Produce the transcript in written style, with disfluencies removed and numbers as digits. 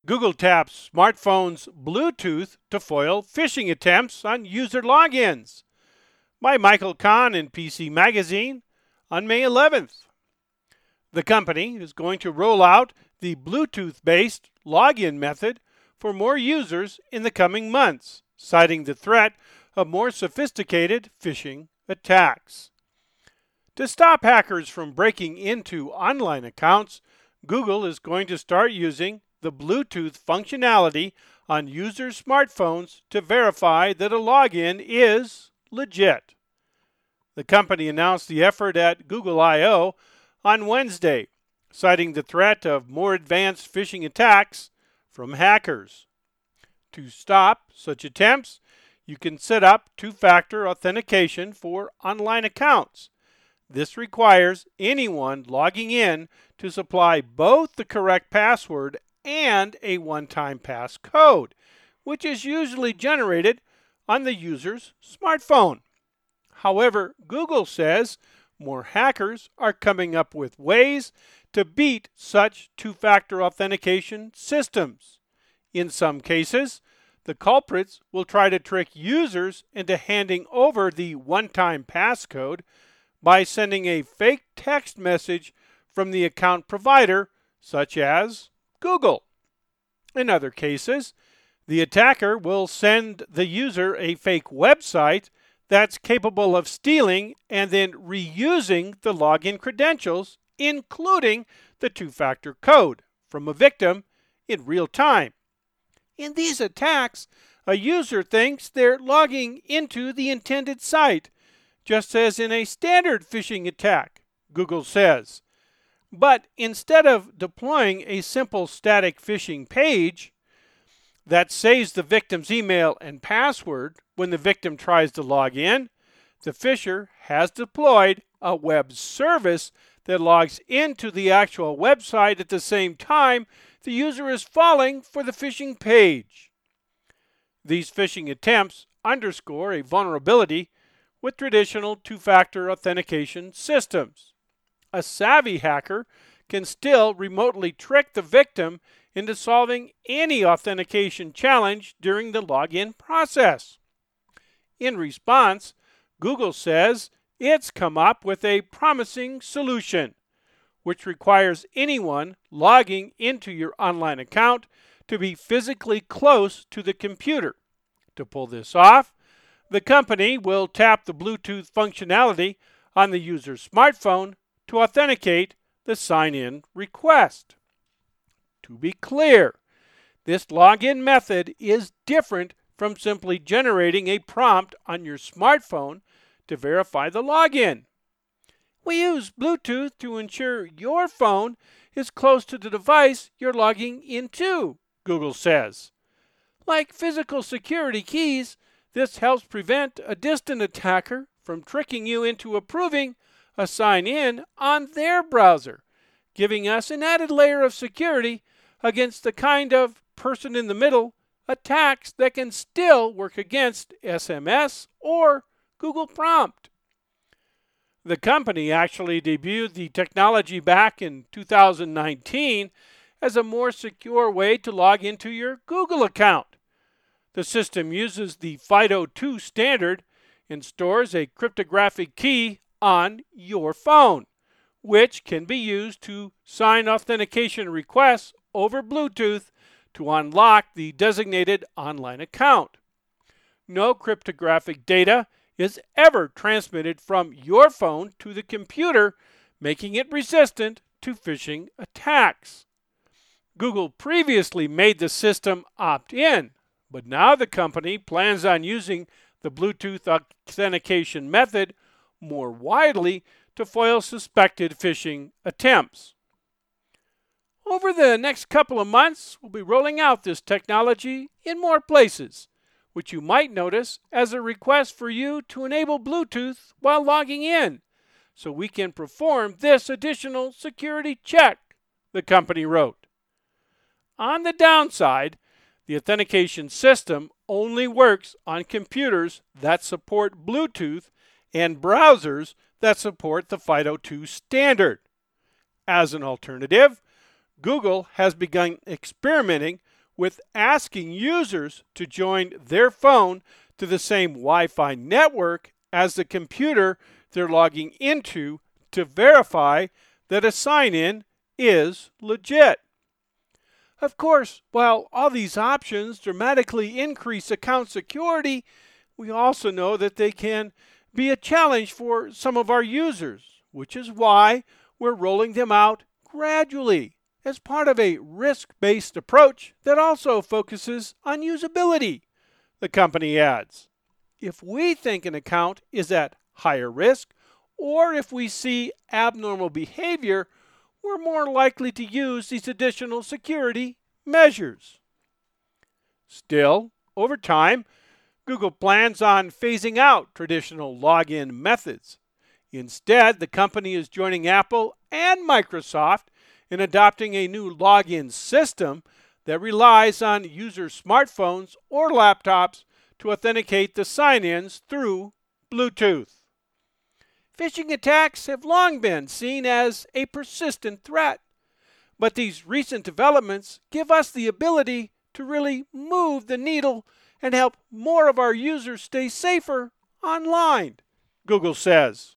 Google taps smartphones' Bluetooth to foil phishing attempts on user logins. By Michael Kahn in PC Magazine on May 11th. The company is going to roll out the Bluetooth-based login method for more users in the coming months, citing the threat of more sophisticated phishing attacks. To stop hackers from breaking into online accounts, Google is going to start using the Bluetooth functionality on user smartphones to verify that a login is legit. The company announced the effort at Google I/O on Wednesday, citing the threat of more advanced phishing attacks from hackers. To stop such attempts, you can set up two-factor authentication for online accounts. This requires anyone logging in to supply both the correct password and a one-time passcode, which is usually generated on the user's smartphone. However, Google says more hackers are coming up with ways to beat such two-factor authentication systems. In some cases, the culprits will try to trick users into handing over the one-time passcode by sending a fake text message from the account provider, such as Google. In other cases, the attacker will send the user a fake website that's capable of stealing and then reusing the login credentials, including the two-factor code, from a victim in real time. In these attacks, a user thinks they're logging into the intended site, just as in a standard phishing attack, Google says. But instead of deploying a simple static phishing page that saves the victim's email and password when the victim tries to log in, the phisher has deployed a web service that logs into the actual website at the same time the user is falling for the phishing page. These phishing attempts underscore a vulnerability with traditional two-factor authentication systems. A savvy hacker can still remotely trick the victim into solving any authentication challenge during the login process. In response, Google says it's come up with a promising solution, which requires anyone logging into your online account to be physically close to the computer. To pull this off, the company will tap the Bluetooth functionality on the user's smartphone to authenticate the sign-in request. To be clear, this login method is different from simply generating a prompt on your smartphone to verify the login. We use Bluetooth to ensure your phone is close to the device you're logging into, Google says. Like physical security keys, this helps prevent a distant attacker from tricking you into approving a sign-in on their browser, giving us an added layer of security against the kind of person-in-the-middle attacks that can still work against SMS or Google Prompt. The company actually debuted the technology back in 2019 as a more secure way to log into your Google account. The system uses the FIDO2 standard and stores a cryptographic key on your phone, which can be used to sign authentication requests over Bluetooth to unlock the designated online account. No cryptographic data is ever transmitted from your phone to the computer, making it resistant to phishing attacks. Google previously made the system opt-in, but now the company plans on using the Bluetooth authentication method more widely to foil suspected phishing attempts. Over the next couple of months, we'll be rolling out this technology in more places, which you might notice as a request for you to enable Bluetooth while logging in, so we can perform this additional security check, the company wrote. On the downside, the authentication system only works on computers that support Bluetooth and browsers that support the FIDO2 standard. As an alternative, Google has begun experimenting with asking users to join their phone to the same Wi-Fi network as the computer they're logging into to verify that a sign-in is legit. Of course, while all these options dramatically increase account security, we also know that they can be a challenge for some of our users, which is why we're rolling them out gradually as part of a risk-based approach that also focuses on usability, the company adds. If we think an account is at higher risk, or if we see abnormal behavior, we're more likely to use these additional security measures. Still, over time, Google plans on phasing out traditional login methods. Instead, the company is joining Apple and Microsoft in adopting a new login system that relies on user smartphones or laptops to authenticate the sign-ins through Bluetooth. Phishing attacks have long been seen as a persistent threat, but these recent developments give us the ability to really move the needle and help more of our users stay safer online, Google says.